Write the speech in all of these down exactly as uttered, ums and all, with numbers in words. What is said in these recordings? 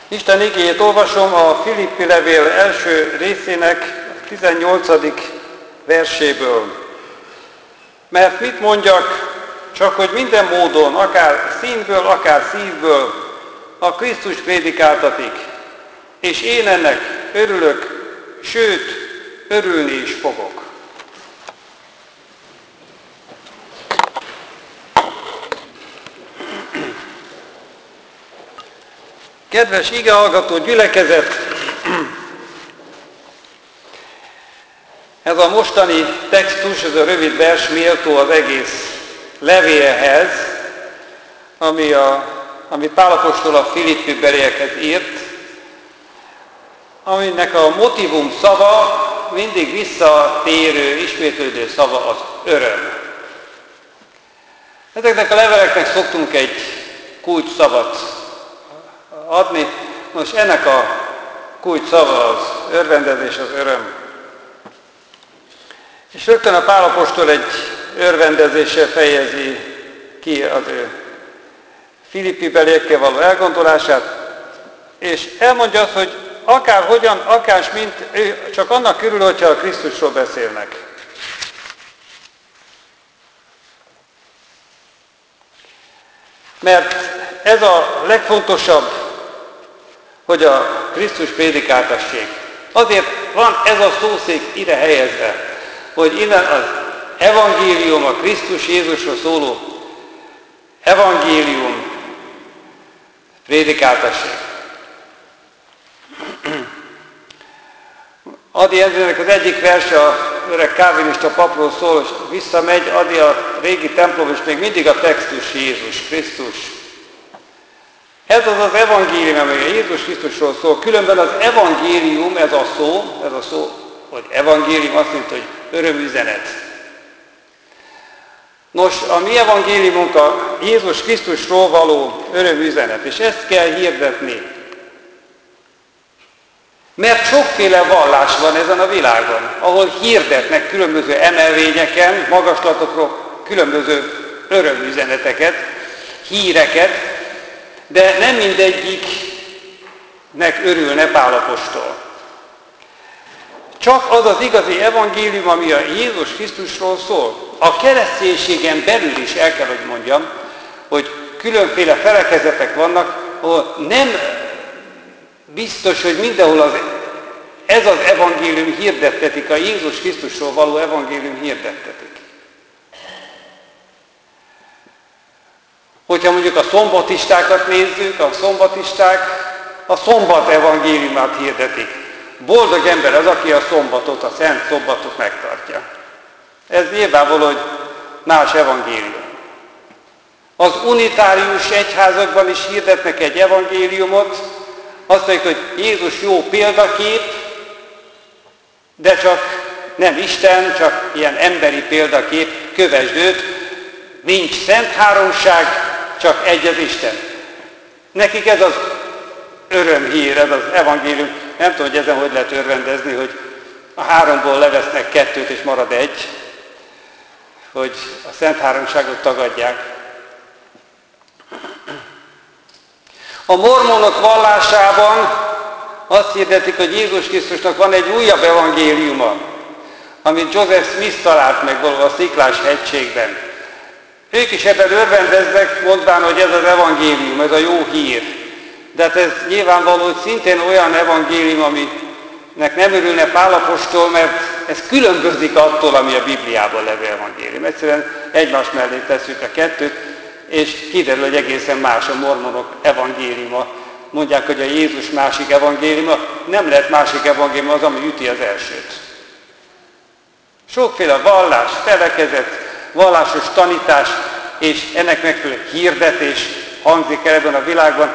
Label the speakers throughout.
Speaker 1: Isten igéjét olvasom a Filippi levél első részének tizennyolcadik verséből. Mert mit mondjak, csak hogy minden módon, akár színből, akár szívből a Krisztus prédikáltatik, és én ennek örülök, sőt, örülni is fogok. Kedves igehallgató gyülekezet, ez a mostani textus, ez a rövid vers méltó az egész levélhez, ami a, amit Pál apostol a Filippi beliekhez írt, aminek a motivum szava mindig visszatérő, ismétlődő szava az öröm. Ezeknek a leveleknek szoktunk egy kulcs szavat adni, most ennek a kulcs szava az örvendezés, az öröm. És rögtön a Pál apostol egy örvendezéssel fejezi ki az ő Filippi beliekkel való elgondolását, és elmondja azt, hogy akárhogyan, akár mint ő csak annak körül, hogyha a Krisztusról beszélnek. Mert ez a legfontosabb, hogy a Krisztus prédikáltassék. Azért van ez a szószék ide helyezve, hogy innen az evangélium, a Krisztus Jézusról szóló evangélium prédikáltassék. Adi Endrének az egyik verse, a öreg kávinista papról szól, és visszamegy, Adi a régi templom, és még mindig a textus Jézus, Krisztus. Ez az az evangélium, amely a Jézus Krisztusról szól. Különben az evangélium, ez a szó, ez a szó, hogy evangélium azt jelenti, hogy örömüzenet. Nos, a mi evangéliumunk a Jézus Krisztusról való örömüzenet, és ezt kell hirdetni. Mert sokféle vallás van ezen a világon, ahol hirdetnek különböző emelvényeken, magaslatokról különböző örömüzeneteket, híreket, de nem mindegyiknek örülne Pál apostol. Csak az az igazi evangélium, ami a Jézus Krisztusról szól. A kereszténységen belül is el kell, hogy mondjam, hogy különféle felekezetek vannak, ahol nem biztos, hogy mindenhol az, ez az evangélium hirdettetik, a Jézus Krisztusról való evangélium hirdettetik. Hogyha mondjuk a szombatistákat nézzük, a szombatisták a szombat evangéliumát hirdetik. Boldog ember az, aki a szombatot, a szent szombatot megtartja. Ez nyilvánvaló, hogy más evangélium. Az unitárius egyházakban is hirdetnek egy evangéliumot, azt mondjuk, hogy Jézus jó példakép, de csak nem Isten, csak ilyen emberi példakép, kövesd őt, nincs szent háromság, csak egy az Isten. Nekik ez az örömhír, ez az evangélium. Nem tudom, hogy ezen hogy lehet örvendezni, hogy a háromból levesznek kettőt és marad egy, hogy a szent háromságot tagadják. A mormonok vallásában azt hirdetik, hogy Jézus Krisztusnak van egy újabb evangéliuma, amit Joseph Smith talált meg valahol a Sziklás hegységben. Ők is ebben örvendeznek, mondván, hogy ez az evangélium, ez a jó hír. De hát ez nyilvánvaló, hogy szintén olyan evangélium, aminek nem örülne Pál apostol, mert ez különbözik attól, ami a Bibliában levő evangélium. Egyszerűen egymás mellé tesszük a kettőt, és kiderül, hogy egészen más a mormonok evangéliuma. Mondják, hogy a Jézus másik evangéliuma, nem lehet másik evangéliuma az, ami üti az elsőt. Sokféle vallás, felekezet, vallásos tanítás, és ennek megfelelő hirdetés hangzik el ebben a világban,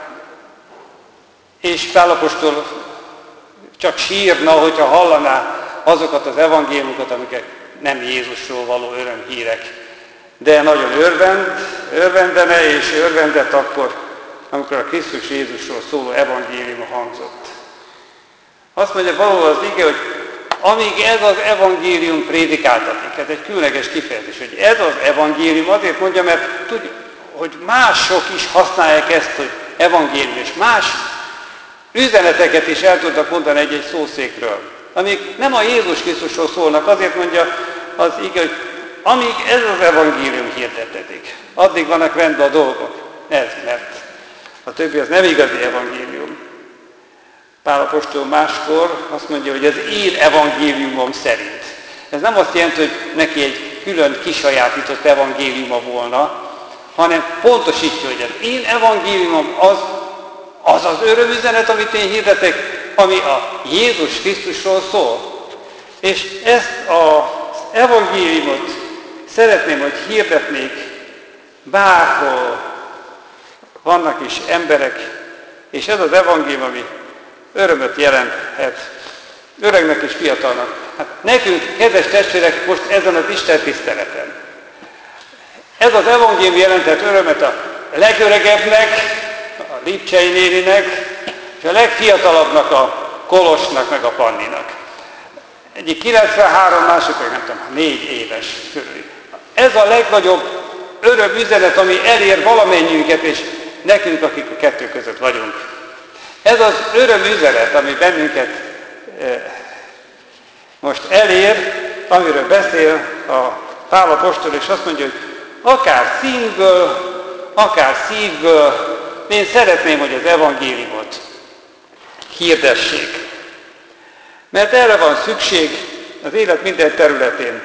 Speaker 1: és Pál apostol csak sírna, hogyha hallaná azokat az evangéliumokat, amiket nem Jézusról való örömhírek. De nagyon örvend, örvendene és örvendett akkor, amikor a Krisztus Jézusról szóló evangélium hangzott. Azt mondja valahol az ige, hogy amíg ez az evangélium prédikáltatik, ez egy különleges kifejezés, hogy ez az evangélium, azért mondja, mert tudja, hogy mások is használják ezt, hogy evangélium, és más üzeneteket is el tudnak mondani egy-egy szószékről, amik nem a Jézus Krisztusról szólnak. Azért mondja az ige, hogy amíg ez az evangélium hirdetetik, addig vannak rendben a dolgok. Ez, mert a többi az nem igazi evangélium. Pál apostol máskor azt mondja, hogy az én evangéliumom szerint. Ez nem azt jelenti, hogy neki egy külön kisajátított evangéliuma volna, hanem pontosítja, hogy az én evangéliumom az az, az örömüzenet, amit én hirdetek, ami a Jézus Krisztusról szól. És ezt az evangéliumot szeretném, hogy hirdetnék bárhol vannak is emberek, és ez az evangélium, ami örömöt jelenthet öregnek és fiatalnak. Hát nekünk, kedves testvérek, most ezen az Isten tiszteleten. Ez az evangélium jelentett örömet a legöregebbnek, a Lipcsei néninek, és a legfiatalabbnak, a Kolosnak, meg a Panninak. Egyik kilencvenhárom, másik meg nem tudom, négy éves körül. Ez a legnagyobb örömüzenet, ami elér valamennyiünket, és nekünk, akik a kettő között vagyunk. Ez az örömüzenet, ami bennünket e, most elér, amiről beszél a Pál apostol, és azt mondja, hogy akár színből, akár szívből, én szeretném, hogy az evangéliumot hirdessék. Mert erre van szükség az élet minden területén.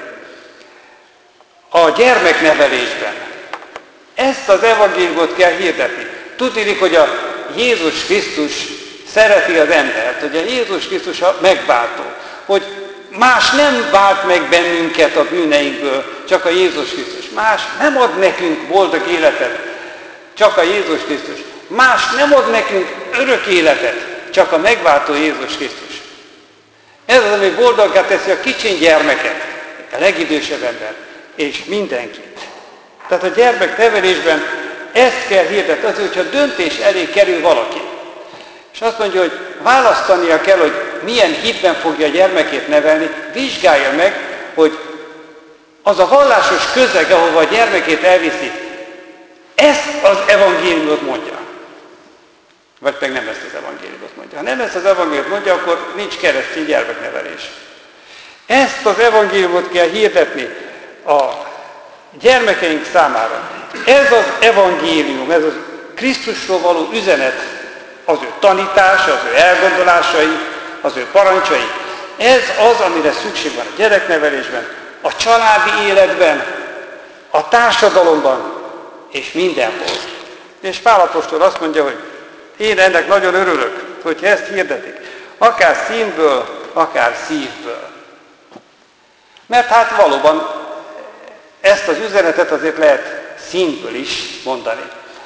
Speaker 1: A gyermeknevelésben ezt az evangéliumot kell hirdetni. Tudni, hogy a Jézus Krisztus szereti az embert, hogy a Jézus Krisztus a megváltó, hogy más nem vált meg bennünket a bűneinkből, csak a Jézus Krisztus. Más nem ad nekünk boldog életet, csak a Jézus Krisztus. Más nem ad nekünk örök életet, csak a megváltó Jézus Krisztus. Ez az, ami boldoggá teszi a kicsiny gyermeket, a legidősebb ember, és mindenkit. Tehát a gyermeknevelésben ezt kell hirdetni, az, hogyha döntés elé kerül valaki. És azt mondja, hogy választania kell, hogy milyen hitben fogja a gyermekét nevelni, vizsgálja meg, hogy az a vallásos közeg, ahova a gyermekét elviszi, ezt az evangéliumot mondja. Vagy meg nem ezt az evangéliumot mondja. Ha nem ezt az evangéliumot mondja, akkor nincs keresztény gyermeknevelés. Ezt az evangéliumot kell hirdetni a gyermekeink számára. Ez az evangélium, ez a Krisztusról való üzenet, az ő tanítása, az ő elgondolásai, az ő parancsai. Ez az, amire szükség van a gyereknevelésben, a családi életben, a társadalomban, és mindenhol. És Pál apostol azt mondja, hogy én ennek nagyon örülök, hogyha ezt hirdetik. Akár színből, akár szívből. Mert hát valóban ezt az üzenetet azért lehet színből is mondani.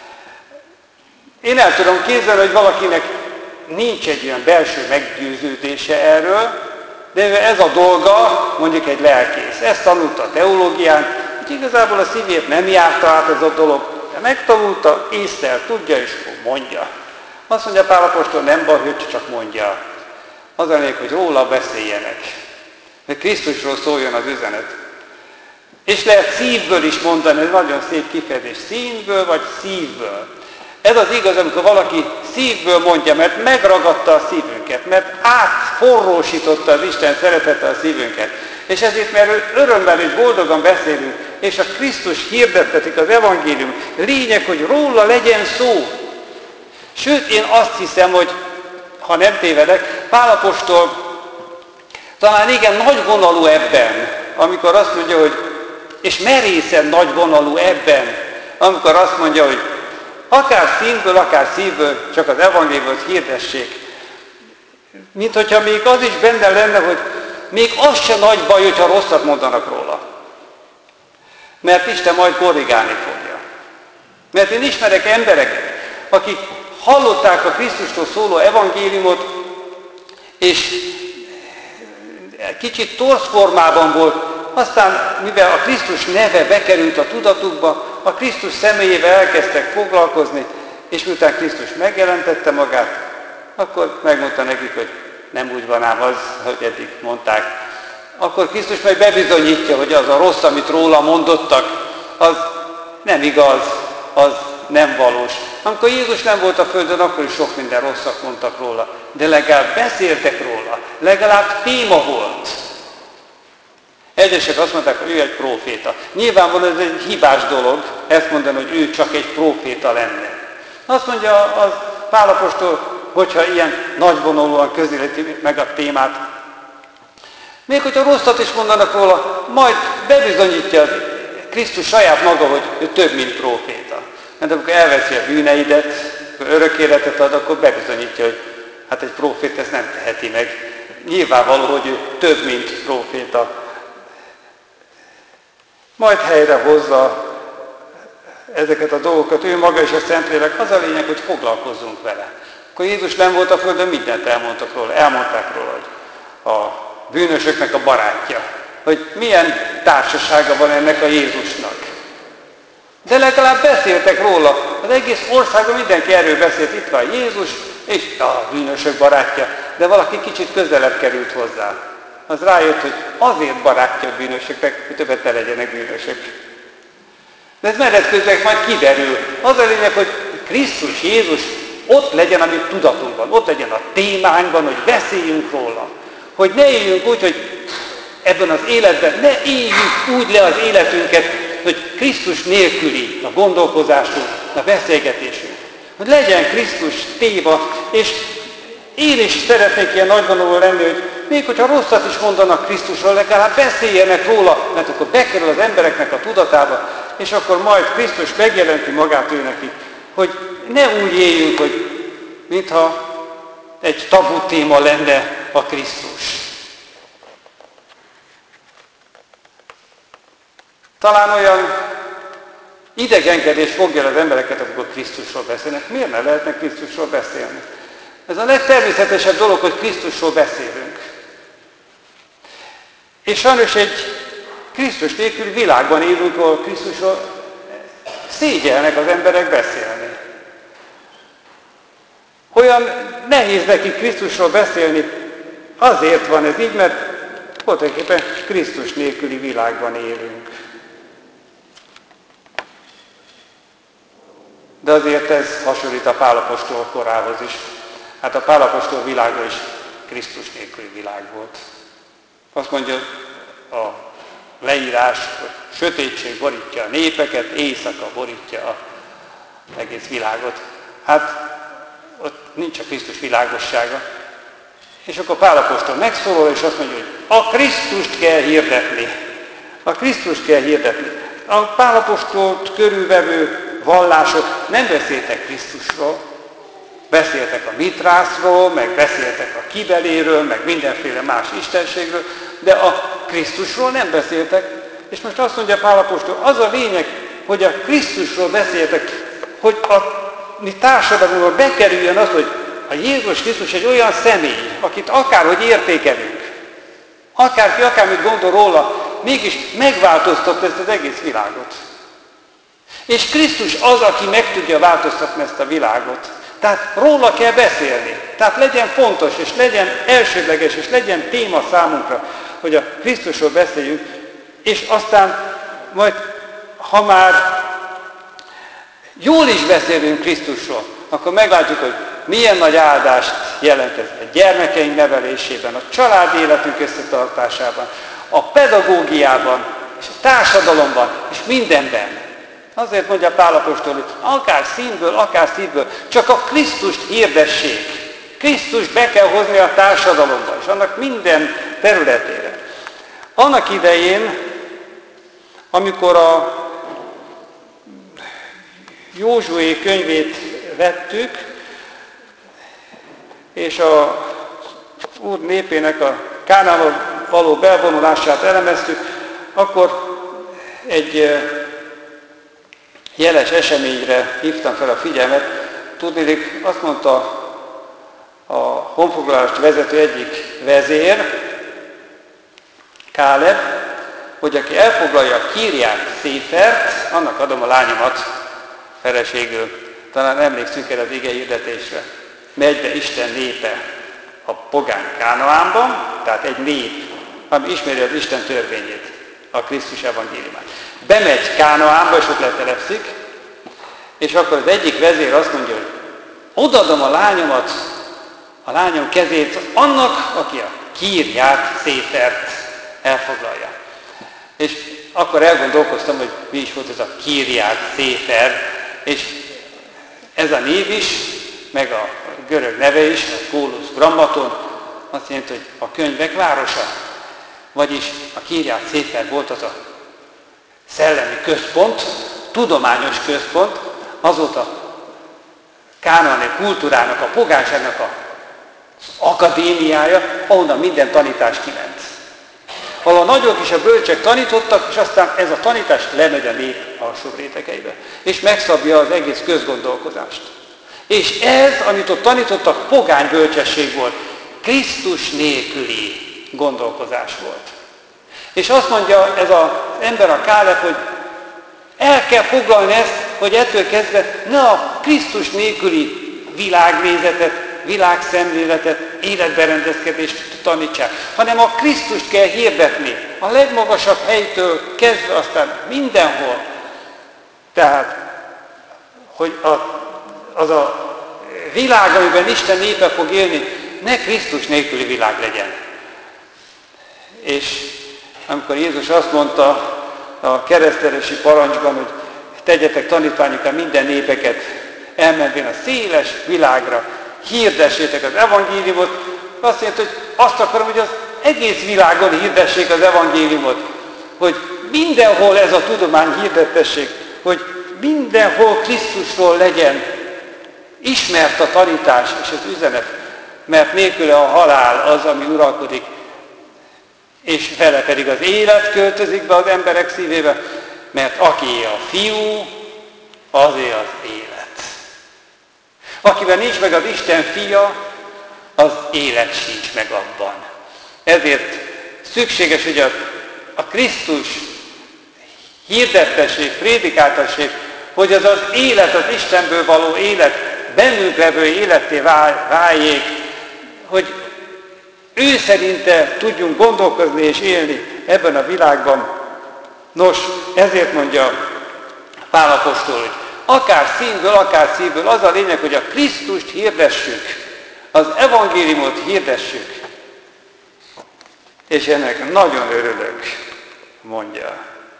Speaker 1: Én el tudom képzelni, hogy valakinek nincs egy olyan belső meggyőződése erről, de ez a dolga, mondjuk egy lelkész. Ezt tanulta a teológián, hogy igazából a szívét nem járta át ez a dolog, de megtanulta, észre tudja és mondja. Azt mondja Pál apostol, nem baj, hogy csak mondja. Az a lényeg, hogy róla beszéljenek. Hogy Krisztusról szóljon az üzenet. És lehet szívből is mondani, ez nagyon szép kifejezés, színből vagy szívből. Ez az igaz, amikor valaki szívből mondja, mert megragadta a szívünket, mert átforrósította az Isten szeretete a szívünket. És ezért, mert örömmel és boldogan beszélünk, és a Krisztus hirdettetik az evangélium. Lényeg, hogy róla legyen szó. Sőt, én azt hiszem, hogy ha nem tévedek, Pál apostol talán igen nagyvonalú ebben, amikor azt mondja, hogy és merészen nagyvonalú ebben, amikor azt mondja, hogy akár színből, akár szívből, csak az evangéliumot hirdessék. Mint hogyha még az is benne lenne, hogy még az se nagy baj, hogyha rosszat mondanak róla. Mert Isten majd korrigálni fogja. Mert én ismerek embereket, akik hallották a Krisztustól szóló evangéliumot, és kicsit torz formában volt, aztán, mivel a Krisztus neve bekerült a tudatukba, a Krisztus személyével elkezdtek foglalkozni, és miután Krisztus megjelentette magát, akkor megmondta nekik, hogy nem úgy van ám az, hogy eddig mondták. Akkor Krisztus majd bebizonyítja, hogy az a rossz, amit róla mondottak, az nem igaz, az nem valós. Amikor Jézus nem volt a földön, akkor is sok minden rosszat mondtak róla. De legalább beszéltek róla, legalább téma volt. Egyesek azt mondták, hogy ő egy próféta. Nyilvánvalóan ez egy hibás dolog, ezt mondani, hogy ő csak egy próféta lenne. Azt mondja az Pál apostol, hogyha ilyen nagyvonalúan közéleti meg a témát, még hogyha rosszat is mondanak róla, majd bebizonyítja Krisztus saját maga, hogy ő több, mint próféta. Mert amikor elveszi a bűneidet, örök életet ad, akkor bebizonyítja, hogy hát egy próféta ezt nem teheti meg. Nyilvánvaló, hogy ő több, mint próféta. Majd helyre hozza ezeket a dolgokat, ő maga és a Szentlélek. Az a lényeg, hogy foglalkozzunk vele. Akkor Jézus nem volt a földön, mindent elmondtak róla. Elmondták róla, hogy a bűnösöknek a barátja. Hogy milyen társasága van ennek a Jézusnak. De legalább beszéltek róla. Az egész országon mindenki erről beszélt. Itt van Jézus, és a bűnösök barátja. De valaki kicsit közelebb került hozzá. Az rájött, hogy azért barátja a bűnösöknek, hogy többet ne legyenek bűnösök. De ez menet közben majd kiderül. Az a lényeg, hogy Krisztus, Jézus ott legyen a mi tudatunkban, ott legyen a témánkban, hogy beszéljünk róla. Hogy ne éljünk úgy, hogy ebben az életben ne éljünk úgy le az életünket, hogy Krisztus nélküli a gondolkozásunk, a beszélgetésünk. Hogy legyen Krisztus téma, és én is szeretnék ilyen nagyvonalú lenni, hogy még hogyha rosszat is mondanak Krisztusról, legalább beszéljenek róla, mert akkor bekerül az embereknek a tudatába, és akkor majd Krisztus megjelenti magát ő neki, hogy ne úgy éljünk, hogy mintha egy tabu téma lenne a Krisztus. Talán olyan idegenkedés fogja el az embereket, amikor Krisztusról beszélnek. Miért ne lehetne Krisztusról beszélni? Ez a legtermészetesebb dolog, hogy Krisztusról beszélünk. És sajnos egy Krisztus nélkül világban élünk, ahol Krisztusról szégyelnek az emberek beszélni. Olyan nehéz neki Krisztusról beszélni, azért van ez így, mert voltaképpen Krisztus nélküli világban élünk. De azért ez hasonlít a Pál apostol korához is. Hát a Pál apostol világa is Krisztus nélküli világ volt. Azt mondja a leírás, hogy sötétség borítja a népeket, éjszaka borítja az egész világot. Hát ott nincs a Krisztus világossága. És akkor Pál apostol megszólal, és azt mondja, hogy a Krisztust kell hirdetni. A Krisztust kell hirdetni. A Pál apostolt körülvevő vallások nem beszéltek Krisztusról, beszéltek a mitrászról, meg beszéltek a kibeléről, meg mindenféle más istenségről, de a Krisztusról nem beszéltek. És most azt mondja Pál apostol, az a lényeg, hogy a Krisztusról beszéltek, hogy a mi társadalomról bekerüljön az, hogy a Jézus Krisztus egy olyan személy, akit akárhogy értékelünk, akárki akármit gondol róla, mégis megváltoztatta ezt az egész világot. És Krisztus az, aki meg tudja változtatni ezt a világot. Tehát róla kell beszélni. Tehát legyen fontos, és legyen elsődleges, és legyen téma számunkra, hogy a Krisztusról beszéljünk, és aztán majd, ha már jól is beszélünk Krisztusról, akkor meglátjuk, hogy milyen nagy áldást jelent ez a gyermekeink nevelésében, a család életünk összetartásában, a pedagógiában, és a társadalomban, és mindenben. Azért mondja Pál apostol, hogy akár színből, akár szívből, csak a Krisztust hirdessék. Krisztust be kell hozni a társadalomba, és annak minden területére. Annak idején, amikor a Józsué könyvét vettük, és a Úr népének a Kánaánba való bevonulását elemeztük, akkor egy jeles eseményre hívtam fel a figyelmet. Tudniillik, azt mondta a honfoglalást vezető egyik vezér, Káleb, hogy aki elfoglalja a Kirját Széfert, annak adom a lányomat feleségül. Talán emlékszünk el az ige hirdetésre. Megy be Isten népe a pogány Kánaánban, tehát egy nép, ami ismeri az Isten törvényét, a Krisztus evangéliumát. Bemegy Kánaánba, és ott letelepszik, És akkor az egyik vezér azt mondja, hogy odaadom a lányomat, a lányom kezét annak, aki a Kirját Széfert elfoglalja. És akkor elgondolkoztam, hogy mi is volt ez a Kirját Széfer, és ez a név is, meg a görög neve is, a Pólus Grammaton, azt jelenti, hogy a könyvek városa. Vagyis a Kirját Széfer volt az a szellemi központ, tudományos központ, azóta kánaani kultúrának, a pogányságnak az akadémiája, ahonnan minden tanítás kiment. Ahol a nagyok és a bölcsek tanítottak, és aztán ez a tanítás lemegy a nép alsóbb rétegeibe. És megszabja az egész közgondolkozást. És ez, amit ott tanítottak, pogány bölcsesség volt. Krisztus nélküli gondolkozás volt. És azt mondja ez az ember, a Káleb, hogy el kell foglalni ezt, hogy ettől kezdve ne a Krisztus nélküli világnézetet, világszemléletet, életberendezkedést tanítsák, hanem a Krisztust kell hirdetni, a legmagasabb helytől kezdve aztán mindenhol. Tehát, hogy a, az a világ, amiben Isten népe fog élni, ne Krisztus nélküli világ legyen. És amikor Jézus azt mondta a keresztelési parancsban, hogy tegyetek tanítványokkal minden népeket, elmenvén a széles világra, hirdessétek az evangéliumot, azt mondja, hogy azt akarom, hogy az egész világon hirdessék az evangéliumot, hogy mindenhol ez a tudomány hirdettessék, hogy mindenhol Krisztusról legyen ismert a tanítás és az üzenet, mert nélküle a halál az, ami uralkodik, és vele pedig az élet költözik be az emberek szívébe, mert aki a fiú, azé az élet. Akiben nincs meg az Isten fia, az élet sincs meg abban. Ezért szükséges, hogy a, a Krisztus hirdettesség, prédikáltasség, hogy az az élet, az Istenből való élet, bennünk levő életté váljék, hogy ő szerinte tudjunk gondolkozni és élni ebben a világban. Nos, ezért mondja Pál apostol, hogy akár színből, akár szívből, az a lényeg, hogy a Krisztust hirdessük, az evangéliumot hirdessük. És ennek nagyon örülök, mondja.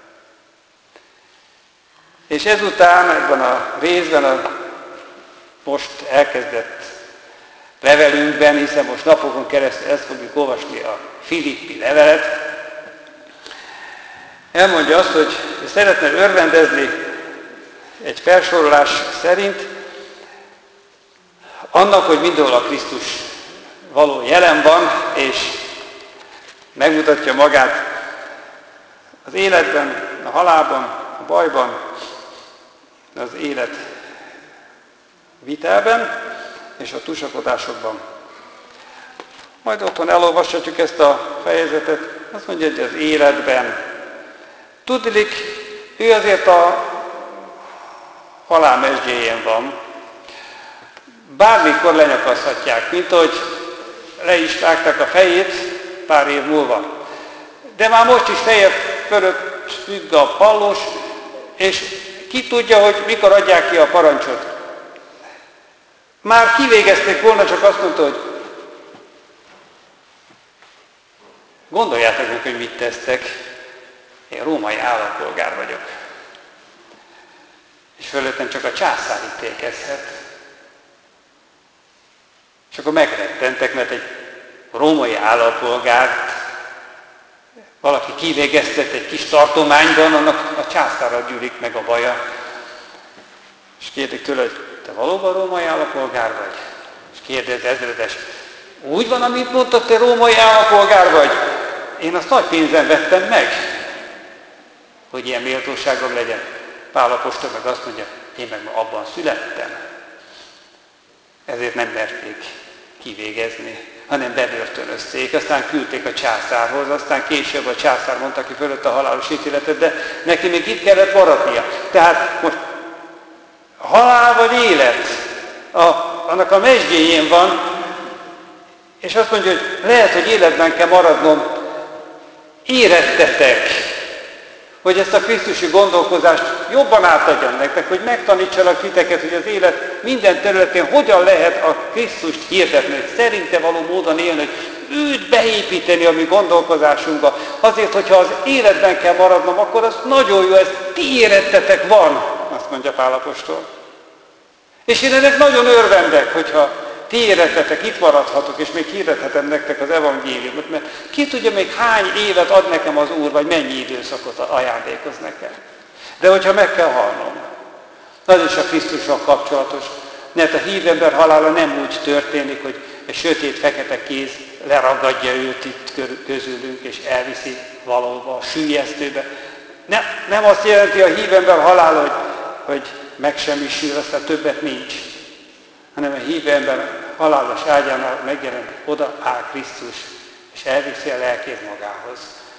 Speaker 1: És ezután ebben a részben, a most elkezdett levelünkben, hiszen most napokon keresztül ezt fogjuk olvasni, a Filippi levelet, elmondja azt, hogy szeretne örvendezni egy felsorolás szerint annak, hogy mindenhol a Krisztus való jelen van, és megmutatja magát az életben, a halálban, a bajban, az élet vitelben és a tusakodásokban. Majd otthon elolvashatjuk ezt a fejezetet, azt mondja, hogy az életben. Tudniillik, ő azért a halál mesdjéjén van. Bármikor lenyakazhatják, mint ahogy le is vágták a fejét pár év múlva. De már most is feje fölött függ a pallós, és ki tudja, hogy mikor adják ki a parancsot. Már kivégezték volna, csak azt mondta, hogy gondoljátok meg, hogy mit tesztek. Én római állampolgár vagyok. És fölöttem csak a császár ítélkezhet. És akkor megrettentek, mert egy római állampolgárt valaki kivégeztet egy kis tartományban, annak a császárral gyűlik meg a baja. És kérdik tőle, hogy te valóban római állampolgár vagy? És kérdez ezredes, úgy van, amit mondtad, te római állampolgár vagy? Én azt nagy pénzen vettem meg, hogy ilyen méltóságom legyen. Pál apostol meg azt mondja, én meg ma abban születtem. Ezért nem merték kivégezni, hanem bebörtönözték, aztán küldték a császárhoz, aztán később a császár mondta ki fölött a halálos ítéletet, de neki még itt kellett maradnia. Tehát most halál vagy élet, a, annak a mesdjéjén van, és azt mondja, hogy lehet, hogy életben kell maradnom, érettetek, hogy ezt a krisztusi gondolkozást jobban átadjam nektek, hogy megtanítsalak titeket, hogy az élet minden területén hogyan lehet a Krisztust hirdetni, hogy szerinte való módon élni, hogy őt beépíteni a mi gondolkozásunkba. Azért, hogyha az életben kell maradnom, akkor az nagyon jó, ez ti érettetek van, azt mondja Pál apostol. És én ennek nagyon örvendek, hogyha ti érettetek, itt maradhatok, és még hirdethetem nektek az evangéliumot, mert ki tudja még hány évet ad nekem az Úr, vagy mennyi időszakot ajándékoz nekem. De hogyha meg kell halnom, az is a Krisztussal kapcsolatos, mert a hívember halála nem úgy történik, hogy egy sötét, fekete kéz leragadja őt itt közülünk, és elviszi valahova, a süllyesztőbe. Ne, nem azt jelenti a hívember halála, hogy, hogy megsemmisül, aztán többet nincs, hanem a hívember halálos ágyánál megjelenik, oda áll Krisztus, és elviszi a lelkét magához.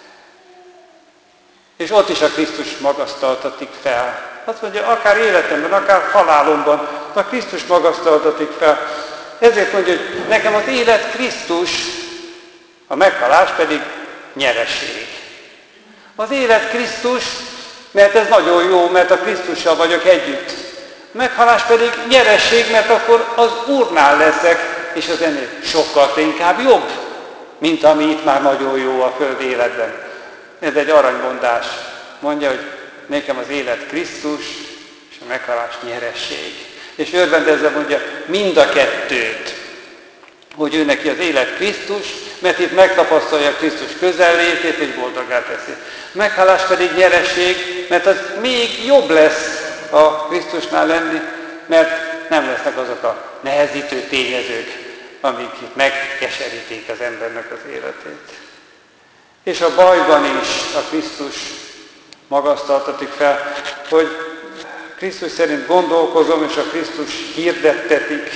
Speaker 1: És ott is a Krisztus magasztaltatik fel. Azt mondja, akár életemben, akár halálomban, a Krisztus magasztaltatik fel. Ezért mondja, hogy nekem az élet Krisztus, a meghalás pedig nyereség. Az élet Krisztus, mert ez nagyon jó, mert a Krisztussal vagyok együtt. A meghalás pedig nyereség, mert akkor az Úrnál leszek, és az ennél sokkal inkább jobb, mint ami itt már nagyon jó a föld életben. Ez egy aranymondás. Mondja, hogy nekem az élet Krisztus, és a meghalás nyeresség. És örvendezve mondja mind a kettőt, hogy ő neki az élet Krisztus, mert itt megtapasztalja Krisztus közellétét, és boldoggá teszi. A meghalás pedig nyeresség, mert az még jobb lesz a Krisztusnál lenni, mert nem lesznek azok a nehezítő tényezők, amik itt megkeserítik az embernek az életét. És a bajban is a Krisztus magasztaltatik fel, hogy Krisztus szerint gondolkozom, és a Krisztus hirdettetik.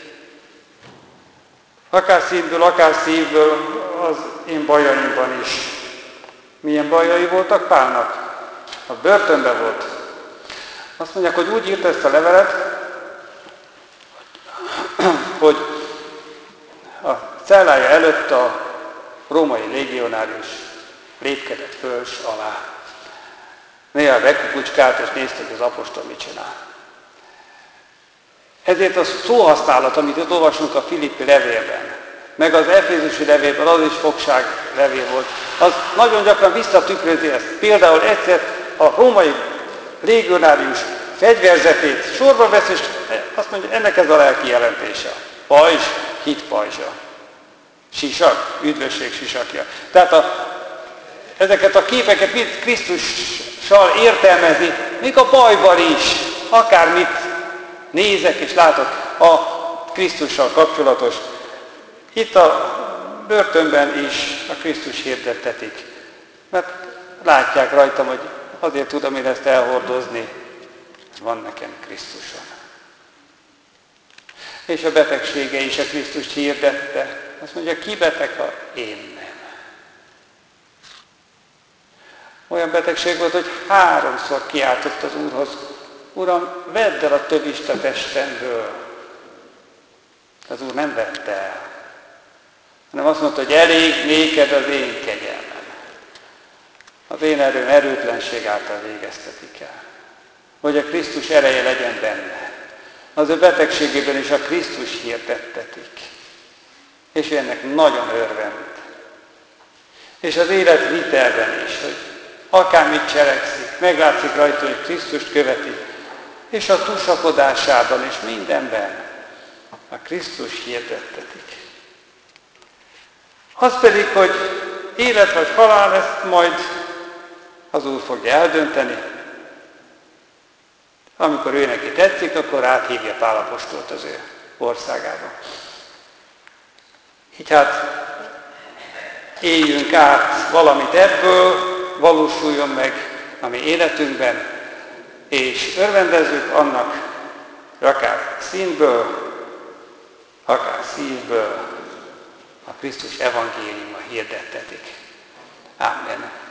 Speaker 1: Akár szívből, akár szívből az én bajaimban is. Milyen bajai voltak Pálnak? A börtönben volt. Azt mondják, hogy úgy írt ezt a levelet, hogy a cellája előtt a római légionárius lépkedett föl s alá. Néha bekukucskált, és nézte, hogy az apostol mit csinál. Ezért a szóhasználat, amit itt olvasunk a Filippi levélben, meg az Efézusi levélben, az is fogság levél volt, az nagyon gyakran visszatükrözi ezt. Például egyszer a római légionárius fegyverzetét sorba vesz, és azt mondja, ennek ez a lelki jelentése. Pajzs, hit pajzsa. Sisak, üdvösség sisakja. Tehát a, ezeket a képeket mind Krisztussal értelmezni, még a bajban is, akármit nézek és látok, a Krisztussal kapcsolatos. Itt a börtönben is a Krisztus hirdettetik, mert látják rajtam, hogy azért tudom én ezt elhordozni, van nekem Krisztusom. És a betegsége is a Krisztust hirdette. Azt mondja, ki beteg, ha én nem. Olyan betegség volt, hogy háromszor kiáltott az Úrhoz, Uram, vedd el a tövist a testemből. Az Úr nem vette el, hanem azt mondta, hogy elég néked az én kegyelmem. Az én erőm erőtlenség által végeztetik el. Hogy a Krisztus ereje legyen benne. Az ő betegségében is a Krisztus hirdettetik. És ő ennek nagyon örvend. És az élet vitelben is, hogy akármit cselekszik, meglátszik rajta, hogy Krisztust követi, és a tusakodásában és mindenben a Krisztus hirdettetik. Az pedig, hogy élet vagy halál, ezt majd az Úr fogja eldönteni. Amikor ő neki tetszik, akkor áthívja Pál apostolt az ő országába. Így hát éljünk át valamit ebből, valósuljon meg a mi életünkben, és örvendezzük annak, hogy akár színből, akár szívből a Krisztus evangéliuma hirdettetik. Amen.